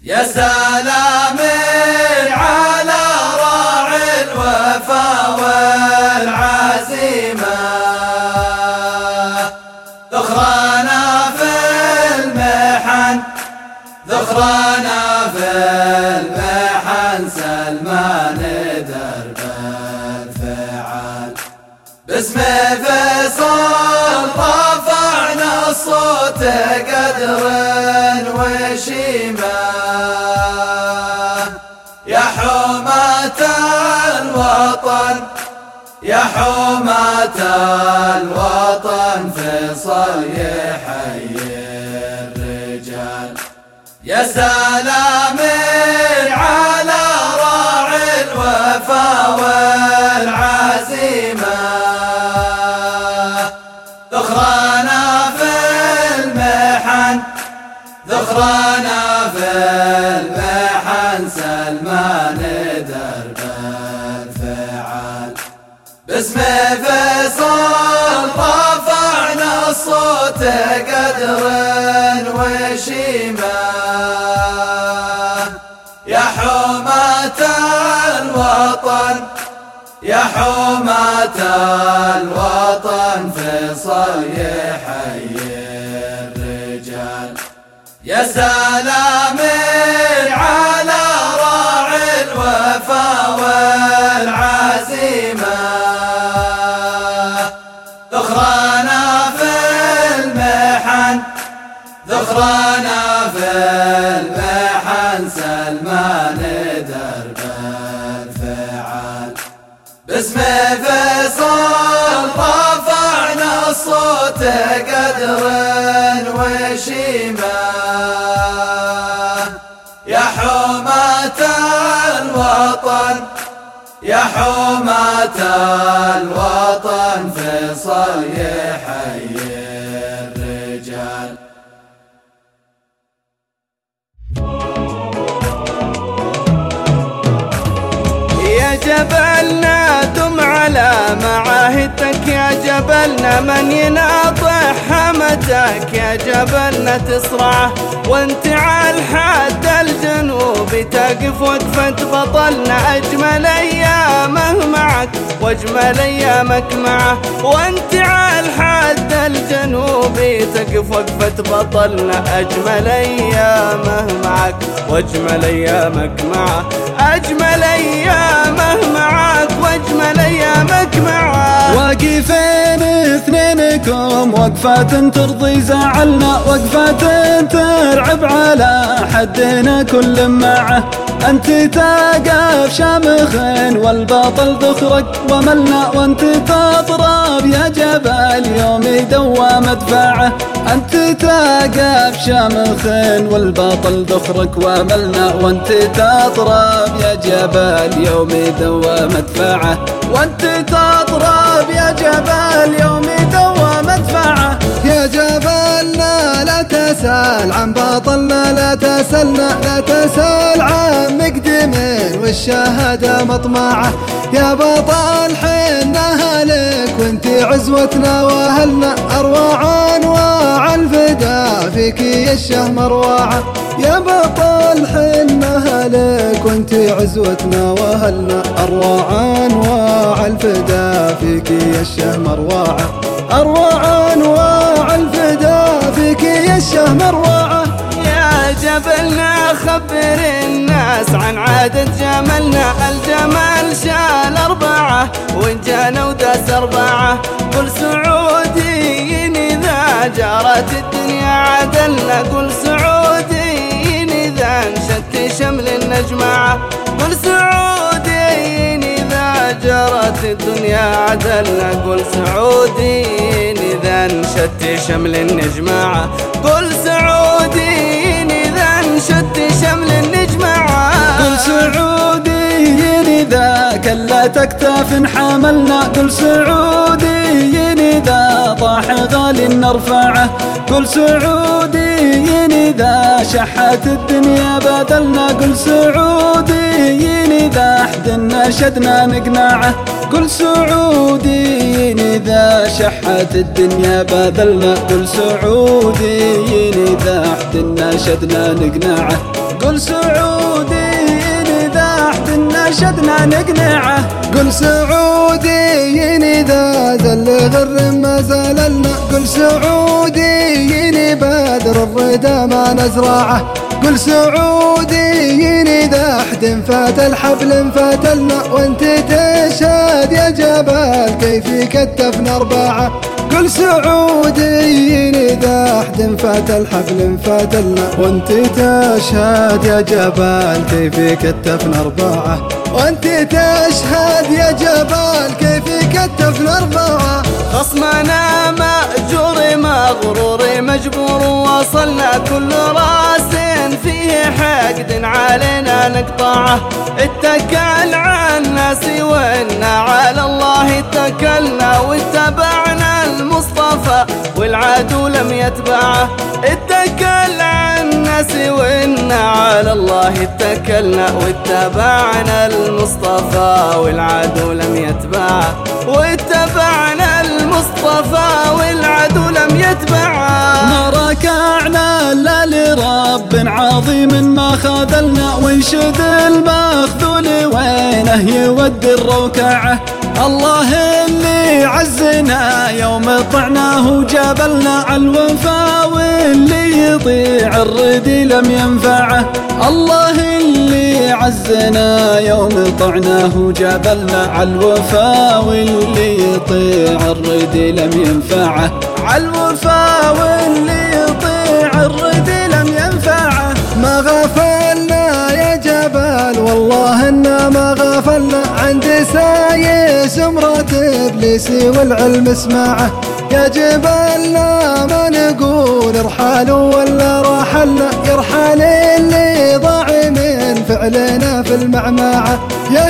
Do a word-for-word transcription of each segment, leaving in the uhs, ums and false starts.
يا سلام على راعي الوفا والعزيمة، ذخرنا في المحن ذخرنا في المحن سلمان درب الفعال. باسم فيصل رفعنا الصوت قدر وشيمة، يا حماة الوطن يا حماة الوطن فيصل يحيي الرجال. يا سلام على راعي الوفا والعزيمة، ذخرنا في المحن ذخرنا في المحن سلمان درب الفعال. باسم فيصل رفعنا الصوت قدر وشيمة، يا حماة الوطن يا حماة الوطن فيصل يحيي الرجال. يا سلام على راعي الوفا والعزيمة، ذخرنا في المحن ذخرنا في المحن سلمان درب الفعال. باسم فيصل رفعنا الصوت قدر وشيمة، يا حماة الوطن يا حماة الوطن فيصل يحيي الرجال. يا جبلنا دم على معاهدتك، يا جبلنا من يناطح حمدك، يا جبلنا تصرعه وانت على الحد الجنوبي تقف وقفة بطلنا. أجمل أيامه معك واجمل أيامك معه، وانت على الحد الجنوبي تقف وقفة بطلنا. أجمل أيامه معك واجمل أيامك معه، أجمل أيامه معك واجمل أيامك معه. واقفين اثنينكم وقفة ترضي زعلنا، وقفة ترعب على حدنا كل معه. أنت تقف شامخ والباطل ذخرك وملنا، وانت تضرب يا جبل يوم دوام مدفعه. أنت تقف شامخ والباطل ذخرك وملنا، وانت تضرب يا جبل يوم دوام مدفعه. وانت تضرب يا جبل يوم دوام مدفعه. يا جبلنا لا تسأل عن باطلنا، لا تسألنا لا تسأل عن مقدمين والشهادة مطمعة. يا بطل حنا هلك وانت عزوتنا واهلنا، أرواع أنواع الفدا فيك يا الشهم أرواعه. يا بطل حنا هلك وانت عزوتنا واهلنا، أرواع أنواع الفدا فيك يا الشهم أرواعه. أرواع أنواع الفدا فيك يا الشهم أرواعه. يا جبلنا خبر الناس عن عادة جملنا، الجمال شال أربعة وإن جانا وداس أربعة. كل سعودي إذا جارت الدنيا عدلنا، كل سعودي إذا انشد شمل النجمعة. كل سعودي إذا جرت الدنيا عدلنا، كل سعودي إذا انشد شمل النجمعة. كل سعودي إذا انشد شمل النجمعة. كل سعودي إذا كلت أكتاف حملنا، كل سعودي إذا طاح غالي نرفعه. كل سعودي إذا شحت الدنيا بدلنا، كل سعودي إذا أحدنا شدنا نقنعه. كل سعودي إذا شحت الدنيا بذلنا، كل سعودي إذا أحدنا شدنا نقنعه. قل سعوديين إذا أحد نشدنا نقنعه. قل سعوديين إذا زل غر ما زللنا. قل سعوديين بدر الردى ما نزرعه. قل سعوديين إذا أحد فات الحبل انفتلنا. وانت تشهد يا جبل كيف كتفنا أربعة. قل سعوديين إذا أحد فات الحبل انفتلنا. وانت تشهد يا جبل كيف كتفنا أربعة. وانت تشهد يا جبل كيف كتفنا أربعة. خصمنا مأجور مغرور مجبور وصلنا كل راس فيه حقد علينا نقطعه. اتكل على الناس وإنا على الله اتكلنا واتبعنا المصطفى والعدو لم يتبعه. اتكل على الناس وإنا على الله اتكلنا واتبعنا المصطفى والعدو لم يتبعه. واتبعنا المصطفى والعدو لم يتبعه. ما ركعنا لا لرب عظيم ما خذلنا. وانشد المخذول وينه يودي الروكعة. الله اللي عزنا يوم طعناه جبلنا. عالوفا واللي يطيع الردي لم ينفعه. الله اللي عزنا يوم طعناه جبلنا. عالوفا واللي يطيع الردي لم ينفعه. عالوفا واللي يطيع الردي لم ينفعه. ما غفلنا يا جبل والله إنا ما غفلنا. عند سايس مرات إبليسي والعلم اسمعه. يا جبلنا ما نقول ارحلوا ولا رحلنا. يرحل اللي ضاع من فعلنا في المعمعة. يا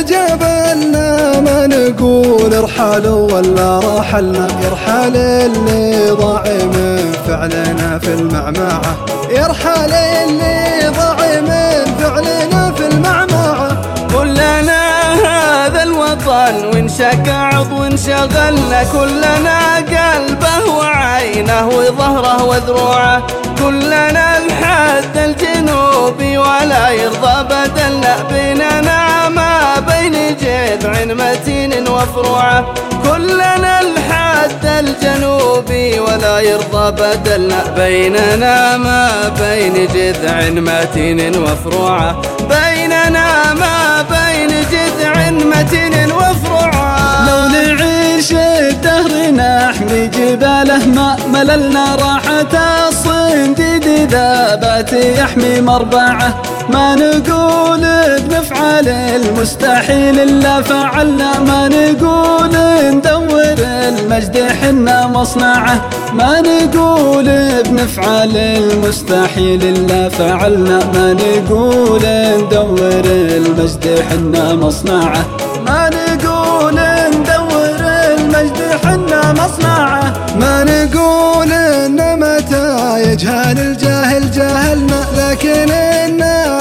جبلنا ما نقول ارحلوا ولا رحلنا. يرحل اللي ضاع من فعلنا في المعمعة. يرحل اللي ضاع من فعلنا في المعمعة. كلنا هذا الوطن وانشق عضو وانشغلنا. كلنا قلبه وعينه وظهره وذروعه. كلنا الحد الجنوبي ولا يرضى بدلنا. بيننا ما بين جذع متين وفروعه. كلنا الحد الجنوبي ولا يرضى بدلنا. بيننا ما بين جذع متين وفروعه. بيننا ما بين جذع متين وفروعه. لو نعيش الدهر نحمي جباله ما مللنا. راحة الصنديد إذا بات يحمي مربعه. ما نقول بنفعل المستحيل إلا فعلنا. ما نقول ندور المجد حنا مصنعه. ما نقول بنفعل المستحيل إلا فعلنا. ما نقول ندور المجد حنا مصنعه. ما نقول ندور المجد حنا مصنعه. ما نقول إن متى يجهل الجاهل جاهلنا. لكن إنا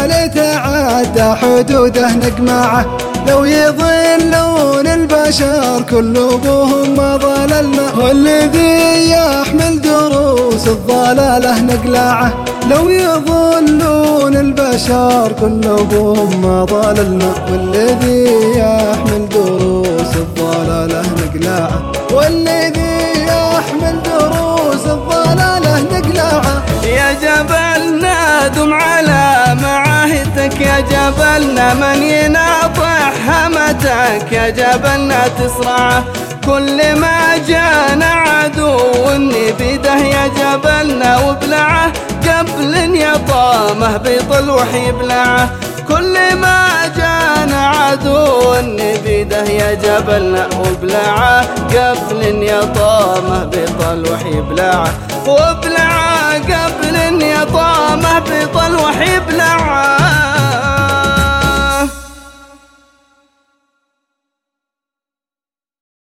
لتعدى حدوده نقمعه. لو يضلون البشر كل ابوهم ما ضللنا. والذي يحمل دروس الضلاله نقلعه. لو يضلون البشر كل ابوهم ما ضللنا. والذي يحمل دروس الضلاله نقلعه. والذي يحمل دروس الضلاله نقلعه. يا جبلنا دم على معاهدك. يا جبلنا من يناطح همتك. يا جبلنا تصرعه. كل ما جانا عدو بيده. يا جبلنا وبلعه قبل يطامه بيطلوح يبلعه. كل ما جانا عدو بيده. يا جبلنا وبلعه قبل يطامه بيطلوح يبلعه. وبلعه